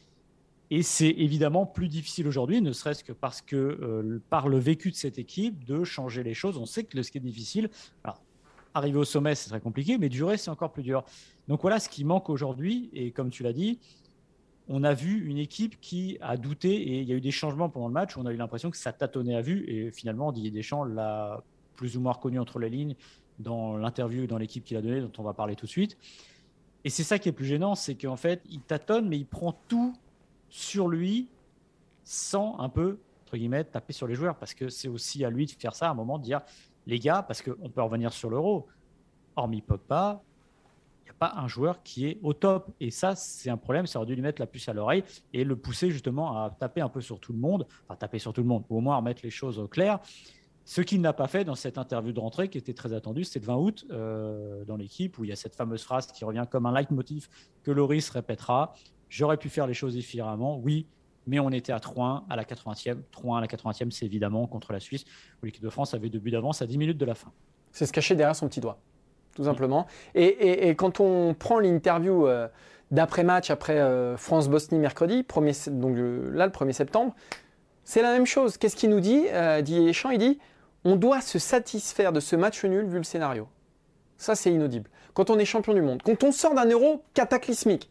Et c'est évidemment plus difficile aujourd'hui, ne serait-ce que parce que par le vécu de cette équipe, de changer les choses. On sait que ce qui est difficile, alors, arriver au sommet, c'est très compliqué, mais durer, c'est encore plus dur. Donc voilà ce qui manque aujourd'hui. Et comme tu l'as dit, on a vu une équipe qui a douté et il y a eu des changements pendant le match où on a eu l'impression que ça tâtonnait à vue. Et finalement, Didier Deschamps l'a plus ou moins reconnu entre les lignes dans l'interview, dans l'équipe qu'il a donnée, dont on va parler tout de suite. Et c'est ça qui est plus gênant, c'est qu'en fait, il tâtonne, mais il prend tout sur lui sans un peu, entre guillemets, taper sur les joueurs. Parce que c'est aussi à lui de faire ça, à un moment, de dire, les gars, parce qu'on peut revenir sur l'Euro, hormis Pogba, il n'y a pas un joueur qui est au top. Et ça, c'est un problème. Ça aurait dû lui mettre la puce à l'oreille et le pousser justement à taper un peu sur tout le monde. Enfin, taper sur tout le monde, ou au moins remettre les choses au clair. Ce qu'il n'a pas fait dans cette interview de rentrée qui était très attendue, c'était le 20 août dans l'équipe où il y a cette fameuse phrase qui revient comme un leitmotiv que Lloris répétera. J'aurais pu faire les choses différemment, oui, mais on était à 3-1 à la 80e. 3-1 à la 80e, c'est évidemment contre la Suisse où l'équipe de France avait 2 buts d'avance à 10 minutes de la fin. C'est se cacher derrière son petit doigt, tout simplement. Et quand on prend l'interview d'après-match, après France-Bosnie mercredi, le 1er septembre, c'est la même chose. Qu'est-ce qu'il nous dit Didier Deschamps, il dit on doit se satisfaire de ce match nul vu le scénario. Ça, c'est inaudible. Quand on est champion du monde, quand on sort d'un euro cataclysmique,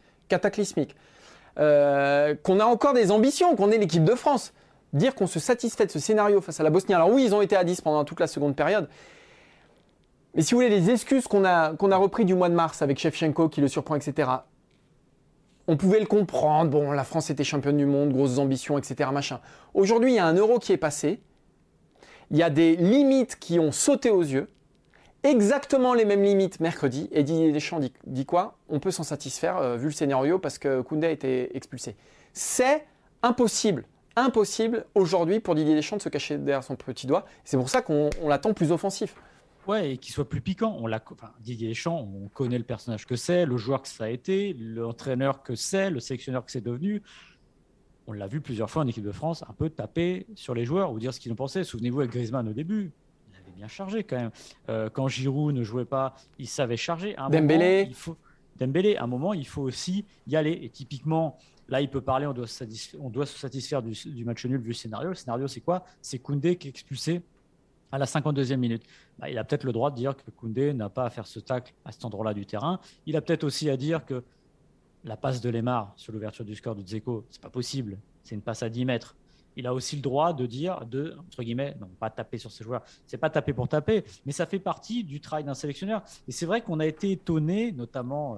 qu'on a encore des ambitions, qu'on est l'équipe de France, dire qu'on se satisfait de ce scénario face à la Bosnie. Alors oui, ils ont été à 10 pendant toute la seconde période. Mais si vous voulez, les excuses qu'on a repris du mois de mars avec Shevchenko qui le surprend, etc., on pouvait le comprendre. Bon, la France était championne du monde, grosses ambitions, etc. Machin. Aujourd'hui, il y a un euro qui est passé. Il y a des limites qui ont sauté aux yeux. Exactement les mêmes limites mercredi. Et Didier Deschamps dit quoi? On peut s'en satisfaire vu le scénario parce que Koundé a été expulsé. C'est impossible. Impossible aujourd'hui pour Didier Deschamps de se cacher derrière son petit doigt. C'est pour ça qu'on l'attend plus offensif. Ouais, et qu'il soit plus piquant. Didier Deschamps, on connaît le personnage que c'est, le joueur que ça a été, l'entraîneur que c'est, le sélectionneur que c'est devenu. On l'a vu plusieurs fois en équipe de France, un peu taper sur les joueurs ou dire ce qu'ils en pensaient. Souvenez-vous avec Griezmann au début, il avait bien chargé quand même. Quand Giroud ne jouait pas, il savait charger. Dembélé. Dembélé, à un moment, il faut aussi y aller. Et typiquement, là, il peut parler, on doit se satisfaire du match nul vu le scénario. Le scénario, c'est quoi? C'est Koundé qui est expulsé à la 52e minute. Il a peut-être le droit de dire que Koundé n'a pas à faire ce tacle à cet endroit-là du terrain. Il a peut-être aussi à dire que la passe de Lemar sur l'ouverture du score de Dzeko, c'est pas possible. C'est une passe à 10 mètres. Il a aussi le droit de dire, entre guillemets, non, pas taper sur ses joueurs. C'est pas taper pour taper, mais ça fait partie du travail d'un sélectionneur. Et c'est vrai qu'on a été étonné, notamment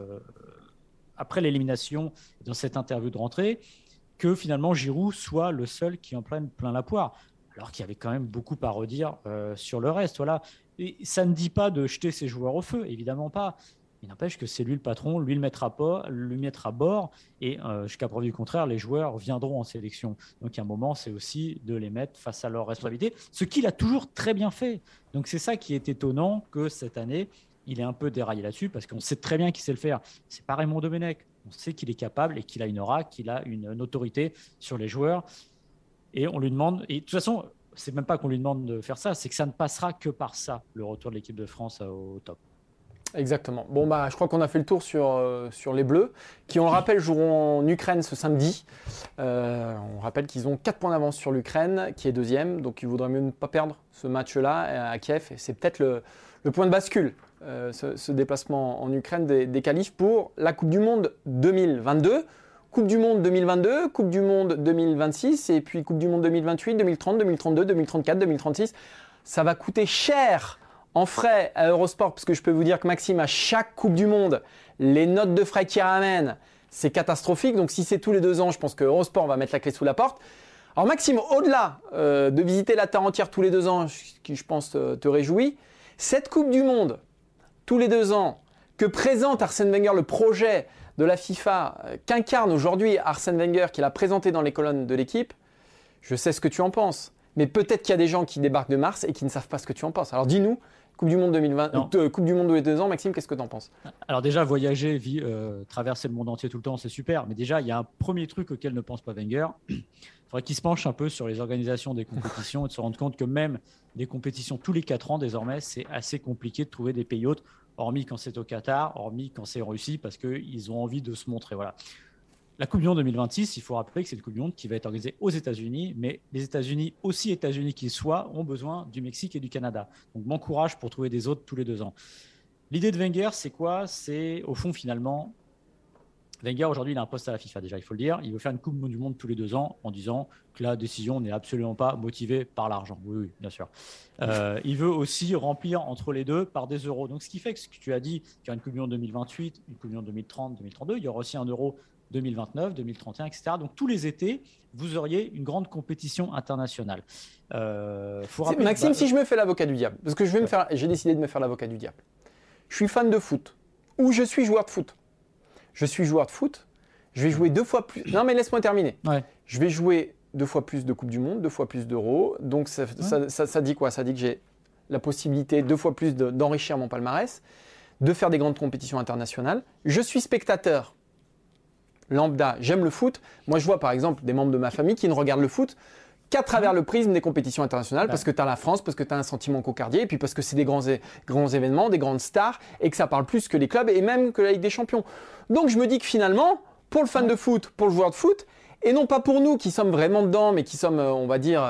après l'élimination, dans cette interview de rentrée, que finalement Giroud soit le seul qui en prenne plein la poire. Alors qu'il y avait quand même beaucoup à redire sur le reste. Voilà. Et ça ne dit pas de jeter ses joueurs au feu, évidemment pas. Il n'empêche que c'est lui le patron, lui le mettre à bord, et jusqu'à preuve du contraire, les joueurs viendront en sélection. Donc, à un moment, c'est aussi de les mettre face à leurs responsabilités, ce qu'il a toujours très bien fait. Donc, c'est ça qui est étonnant, que cette année, il est un peu déraillé là-dessus, parce qu'on sait très bien qu'il sait le faire. C'est pas Raymond Domenech. On sait qu'il est capable et qu'il a une aura, qu'il a une autorité sur les joueurs. Et on lui demande, et de toute façon, c'est même pas qu'on lui demande de faire ça, c'est que ça ne passera que par ça, le retour de l'équipe de France au top. Exactement. Bon, je crois qu'on a fait le tour sur les Bleus, qui, on le rappelle, joueront en Ukraine ce samedi. On rappelle qu'ils ont 4 points d'avance sur l'Ukraine, qui est deuxième. Donc, il vaudrait mieux ne pas perdre ce match-là à Kiev. Et c'est peut-être le point de bascule, ce déplacement en Ukraine des qualifs pour la Coupe du Monde 2022. Coupe du Monde 2022, Coupe du Monde 2026, et puis Coupe du Monde 2028, 2030, 2032, 2034, 2036. Ça va coûter cher en frais à Eurosport, parce que je peux vous dire que Maxime, à chaque Coupe du Monde, les notes de frais qu'il ramène, c'est catastrophique. Donc si c'est tous les 2 ans, je pense que Eurosport va mettre la clé sous la porte. Alors Maxime, au-delà de visiter la Terre entière tous les 2 ans, qui je pense te réjouit, cette Coupe du Monde, tous les 2 ans, que présente Arsène Wenger, le projet de la FIFA, qu'incarne aujourd'hui Arsène Wenger, qu'il a présenté dans les colonnes de l'équipe, je sais ce que tu en penses. Mais peut-être qu'il y a des gens qui débarquent de Mars et qui ne savent pas ce que tu en penses. Alors dis-nous, Coupe du Monde 2020, Coupe du Monde tous les 2 ans, Maxime, qu'est-ce que tu en penses? Alors déjà, voyager, traverser le monde entier tout le temps, c'est super. Mais déjà, il y a un premier truc auquel ne pense pas Wenger. Il faudrait qu'il se penche un peu sur les organisations des compétitions et de se rendre compte que même des compétitions tous les 4 ans, désormais, c'est assez compliqué de trouver des pays hôtes, hormis quand c'est au Qatar, hormis quand c'est en Russie, parce qu'ils ont envie de se montrer. Voilà. La Coupe du Monde 2026, il faut rappeler que c'est une Coupe du Monde qui va être organisée aux États-Unis, mais les États-Unis, aussi États-Unis qu'ils soient, ont besoin du Mexique et du Canada. Donc, bon courage pour trouver des autres tous les 2 ans. L'idée de Wenger, c'est quoi? C'est, au fond, finalement, Wenger, aujourd'hui, il a un poste à la FIFA, déjà, il faut le dire. Il veut faire une Coupe du Monde tous les 2 ans en disant que la décision n'est absolument pas motivée par l'argent. Oui, bien sûr. Il veut aussi remplir entre les deux par des euros. Donc, ce qui fait que ce que tu as dit, qu'il y aura une Coupe du Monde 2028, une Coupe du Monde 2030, 2032, il y aura aussi un euro 2029, 2031, etc. Donc, tous les étés, vous auriez une grande compétition internationale. Maxime, si je me fais l'avocat du diable, parce que j'ai décidé de me faire l'avocat du diable. Je suis fan de foot, ou je suis joueur de foot. Je suis joueur de foot, je vais jouer 2 fois plus. Non, mais laisse-moi terminer. Ouais. Je vais jouer 2 fois plus de Coupe du Monde, 2 fois plus d'euros. Donc, ça dit quoi? Ça dit que j'ai la possibilité 2 fois plus d'enrichir mon palmarès, de faire des grandes compétitions internationales. Je suis spectateur lambda, j'aime le foot. Moi, je vois par exemple des membres de ma famille qui ne regardent le foot qu'à travers le prisme des compétitions internationales, parce que tu as la France, parce que tu as un sentiment cocardier, et puis parce que c'est des grands événements, des grandes stars, et que ça parle plus que les clubs, et même que la Ligue des Champions. Donc je me dis que finalement, pour le fan de foot, pour le joueur de foot, et non pas pour nous qui sommes vraiment dedans, mais qui sommes, on va dire,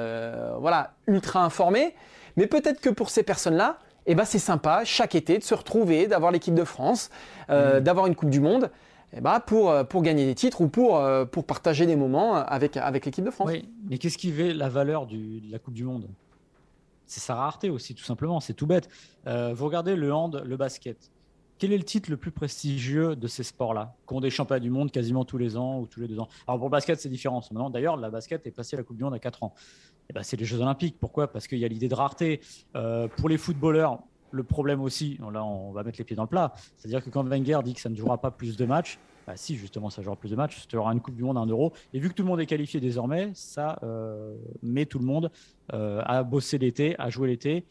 ultra informés, mais peut-être que pour ces personnes-là, c'est sympa, chaque été, de se retrouver, d'avoir l'équipe de France, d'avoir une Coupe du Monde, pour gagner des titres ou pour partager des moments avec l'équipe de France. Oui, mais qu'est-ce qui fait la valeur de la Coupe du Monde? C'est sa rareté aussi, tout simplement. C'est tout bête. Vous regardez le hand, le basket. Quel est le titre le plus prestigieux de ces sports-là, qui ont des championnats du monde quasiment tous les ans ou tous les 2 ans? Alors pour le basket, c'est différent. Maintenant, d'ailleurs, la basket est passée à la Coupe du Monde à 4 ans. C'est les Jeux Olympiques. Pourquoi? Parce qu'il y a l'idée de rareté. Pour les footballeurs, le problème aussi, là on va mettre les pieds dans le plat, c'est-à-dire que quand Wenger dit que ça ne jouera pas plus de matchs, si justement ça jouera plus de matchs, tu auras une Coupe du Monde, 1 euro, et vu que tout le monde est qualifié désormais, ça met tout le monde à bosser l'été, à jouer l'été,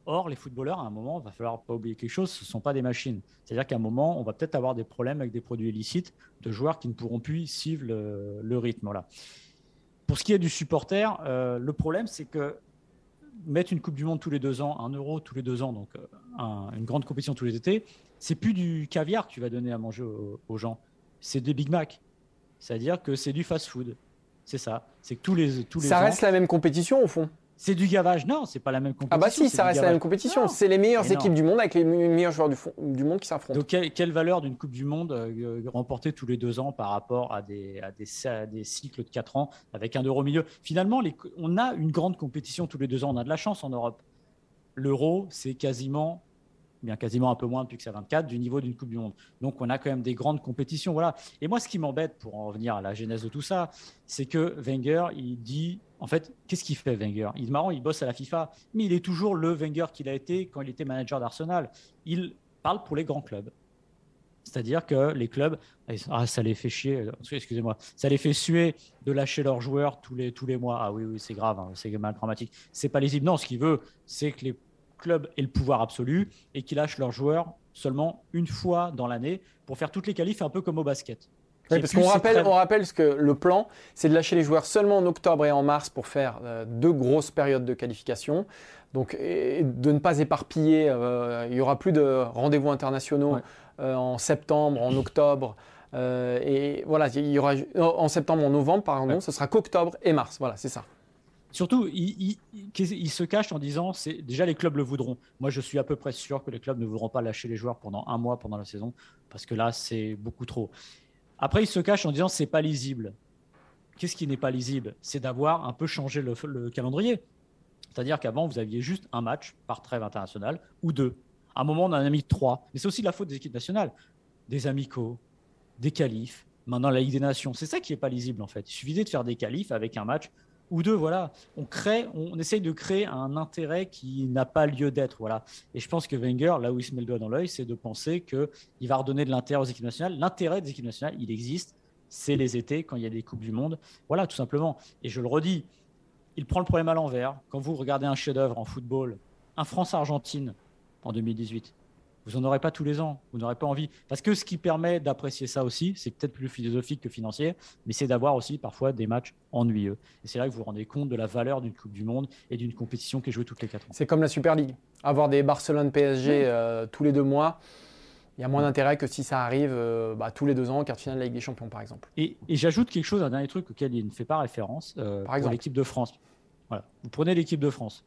Or, les footballeurs, à un moment, il va falloir pas oublier quelque chose, ce ne sont pas des machines. C'est-à-dire qu'à un moment, on va peut-être avoir des problèmes avec des produits illicites de joueurs qui ne pourront plus suivre le rythme. Voilà. Pour ce qui est du supporter, le problème, c'est que mettre une Coupe du Monde tous les 2 ans, un Euro tous les 2 ans, donc une grande compétition tous les étés, c'est plus du caviar que tu vas donner à manger aux gens. C'est des Big Mac. C'est-à-dire que c'est du fast-food. C'est ça. C'est que tous les ça ans, reste la même compétition au fond. c'est du gavage. Non, c'est pas la même compétition. Ah bah si, ça reste la même compétition. Non. C'est les meilleures équipes du monde avec les meilleurs joueurs du monde qui s'affrontent. Donc quelle valeur d'une Coupe du Monde remportée tous les 2 ans par rapport à des cycles de 4 ans avec un euro au milieu. Finalement, on a une grande compétition tous les 2 ans. On a de la chance en Europe. L'euro, c'est quasiment un peu moins depuis que c'est 24 du niveau d'une Coupe du Monde. Donc on a quand même des grandes compétitions. Voilà. Et moi, ce qui m'embête, pour en revenir à la genèse de tout ça, c'est que Wenger, il dit, en fait, qu'est-ce qu'il fait Wenger? Il est marrant, il bosse à la FIFA, mais il est toujours le Wenger qu'il a été quand il était manager d'Arsenal. Il parle pour les grands clubs. C'est-à-dire que les clubs, ça les fait chier, excusez-moi, ça les fait suer de lâcher leurs joueurs tous les mois. Ah oui, c'est grave, hein, c'est mal dramatique. C'est pas lisible. Non, ce qu'il veut, c'est que les clubs aient le pouvoir absolu et qu'ils lâchent leurs joueurs seulement une fois dans l'année pour faire toutes les qualifs, un peu comme au basket. Oui, parce qu'on rappelle que le plan, c'est de lâcher les joueurs seulement en octobre et en mars pour faire 2 grosses périodes de qualification. Donc, et de ne pas éparpiller, il n'y aura plus de rendez-vous internationaux en septembre, en octobre. Et voilà, il y aura en septembre, en novembre, pardon, ce sera qu'octobre et mars. Voilà, c'est ça. Surtout, il se cache en disant déjà les clubs le voudront. Moi, je suis à peu près sûr que les clubs ne voudront pas lâcher les joueurs pendant 1 mois pendant la saison parce que là, c'est beaucoup trop. Après, il se cache en disant c'est pas lisible. Qu'est-ce qui n'est pas lisible? C'est d'avoir un peu changé le calendrier. C'est-à-dire qu'avant, vous aviez juste un match par trêve internationale ou 2. À un moment, on en a mis 3. Mais c'est aussi la faute des équipes nationales, des amicaux, des qualifs. Maintenant, la Ligue des Nations, c'est ça qui n'est pas lisible en fait. Il suffisait de faire des qualifs avec un match ou 2, voilà. On essaye de créer un intérêt qui n'a pas lieu d'être, voilà. Et je pense que Wenger, là où il se met le doigt dans l'œil, c'est de penser qu'il va redonner de l'intérêt aux équipes nationales. L'intérêt des équipes nationales, il existe, c'est les étés, quand il y a des Coupes du Monde. Voilà, tout simplement. Et je le redis, il prend le problème à l'envers. Quand vous regardez un chef-d'œuvre en football, un France-Argentine en 2018, vous n'en aurez pas tous les ans, vous n'aurez pas envie. Parce que ce qui permet d'apprécier ça aussi, c'est peut-être plus philosophique que financier, mais c'est d'avoir aussi parfois des matchs ennuyeux. Et c'est là que vous vous rendez compte de la valeur d'une Coupe du Monde et d'une compétition qui est jouée toutes les 4 ans. C'est comme la Super League. Avoir des Barcelone-PSG tous les 2 mois, il y a moins d'intérêt que si ça arrive tous les 2 ans, quart de finale de la Ligue des Champions, par exemple. Et j'ajoute quelque chose, un dernier truc auquel il ne fait pas référence, pour l'équipe de France. Voilà. Vous prenez l'équipe de France.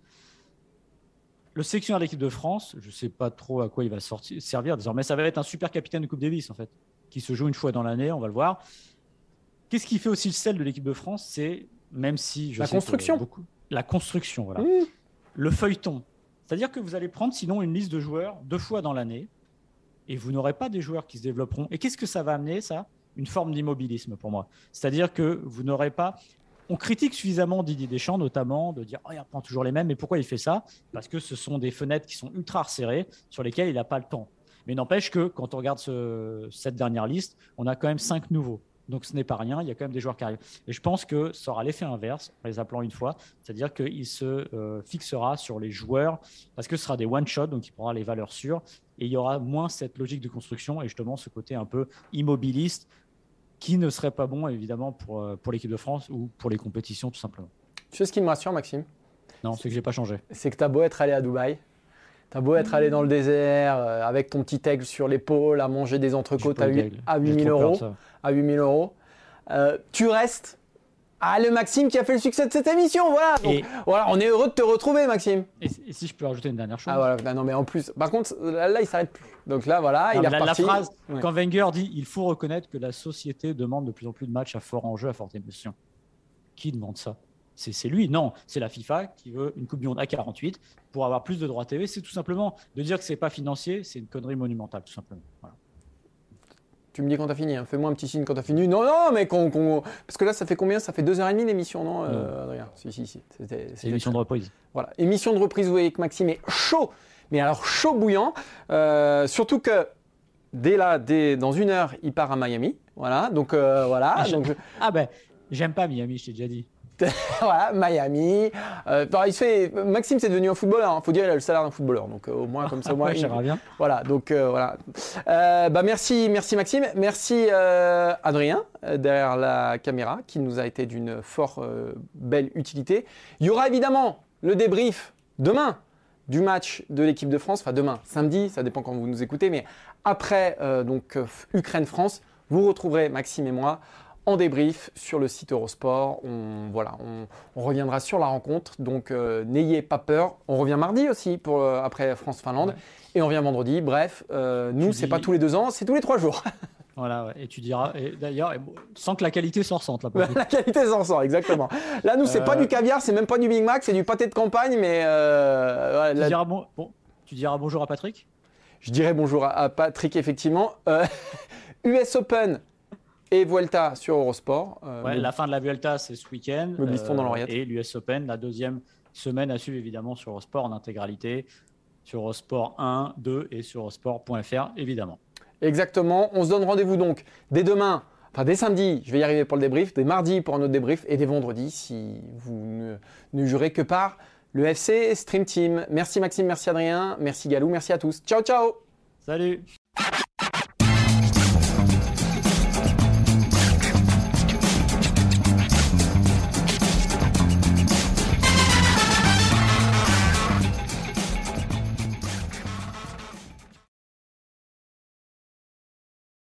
Le sélectionneur de l'équipe de France, je ne sais pas trop à quoi il va servir désormais. Ça va être un super capitaine de Coupe Davis, en fait, qui se joue une fois dans l'année, on va le voir. Qu'est-ce qui fait aussi le sel de l'équipe de France? C'est, même si je la sais construction. La construction, voilà. Le feuilleton. C'est-à-dire que vous allez prendre sinon une liste de joueurs 2 fois dans l'année et vous n'aurez pas des joueurs qui se développeront. Et qu'est-ce que ça va amener, ça? Une forme d'immobilisme pour moi. C'est-à-dire que vous n'aurez pas... On critique suffisamment Didier Deschamps, notamment, de dire « Oh, il reprend toujours les mêmes ». Mais pourquoi il fait ça? Parce que ce sont des fenêtres qui sont ultra resserrées, sur lesquelles il n'a pas le temps. Mais n'empêche que, quand on regarde cette dernière liste, on a quand même 5 nouveaux. Donc, ce n'est pas rien, il y a quand même des joueurs qui arrivent. Et je pense que ça aura l'effet inverse, en les appelant une fois, c'est-à-dire qu'il se fixera sur les joueurs, parce que ce sera des one-shots, donc il prendra les valeurs sûres, et il y aura moins cette logique de construction, et justement ce côté un peu immobiliste, qui ne serait pas bon, évidemment, pour l'équipe de France ou pour les compétitions, tout simplement. Tu sais ce qui me rassure, Maxime? Non, c'est que je n'ai pas changé. C'est que tu as beau être allé à Dubaï, tu as beau être allé dans le désert, avec ton petit aigle sur l'épaule, à manger des entrecôtes à 8 000 euros. À 8 000 euros. Tu restes le Maxime qui a fait le succès de cette émission. Voilà. Donc, voilà, on est heureux de te retrouver, Maxime. Et si je peux rajouter une dernière chose. Voilà. Non, mais en plus, par contre, là il s'arrête plus. Donc là, voilà, il est reparti. La phrase, quand Wenger dit « Il faut reconnaître que la société demande de plus en plus de matchs à fort enjeu, à forte émotion ». Qui demande ça? C'est lui? Non, c'est la FIFA qui veut une Coupe du Monde à 48 pour avoir plus de droits TV. C'est tout simplement de dire que c'est pas financier, c'est une connerie monumentale, tout simplement. Voilà. Tu me dis quand t'as fini, hein. Fais-moi un petit signe quand t'as fini. Non, mais parce que là, ça fait combien? Ça fait 2h30 l'émission, non Adrien? Si. C'est l'émission de reprise. Voilà, émission de reprise, vous voyez que Maxime est chaud, mais alors chaud bouillant. Surtout que dans 1 heure, il part à Miami. Voilà, donc voilà. J'aime pas Miami, je t'ai déjà dit. Voilà, Miami. Maxime, c'est devenu un footballeur. Il faut dire, il a le salaire d'un footballeur. Donc, au moins, comme ça, moi. J'aimerais bien. Voilà, donc voilà. Merci Maxime. Merci Adrien, derrière la caméra, qui nous a été d'une fort belle utilité. Il y aura évidemment le débrief demain du match de l'équipe de France. Enfin, demain, samedi, ça dépend quand vous nous écoutez. Mais après, Ukraine-France, vous retrouverez Maxime et moi en débrief sur le site Eurosport. On reviendra sur la rencontre, donc n'ayez pas peur. On revient mardi aussi après France-Finlande et on revient vendredi. Bref, nous, c'est pas tous les 2 ans, c'est tous les 3 jours. Voilà, ouais. Et tu diras, et d'ailleurs, sans que la qualité s'en ressente. Là, la qualité s'en ressent, exactement. Là, nous, c'est pas du caviar, c'est même pas du Big Mac, c'est du pâté de campagne, mais... tu diras bonjour à Patrick ? Je dirais bonjour à Patrick, effectivement. US Open et Vuelta sur Eurosport. La fin de la Vuelta, c'est ce week-end. Me glisse-t-on dans l'oreillette. Et l'US Open, la deuxième semaine à suivre évidemment sur Eurosport en intégralité, sur Eurosport 1, 2 et sur Eurosport.fr évidemment. Exactement. On se donne rendez-vous donc dès demain, enfin dès samedi, je vais y arriver pour le débrief, dès mardi pour un autre débrief et dès vendredi si vous ne jurez que par le FC Stream Team. Merci Maxime, merci Adrien, merci Galou, merci à tous. Ciao, ciao. Salut.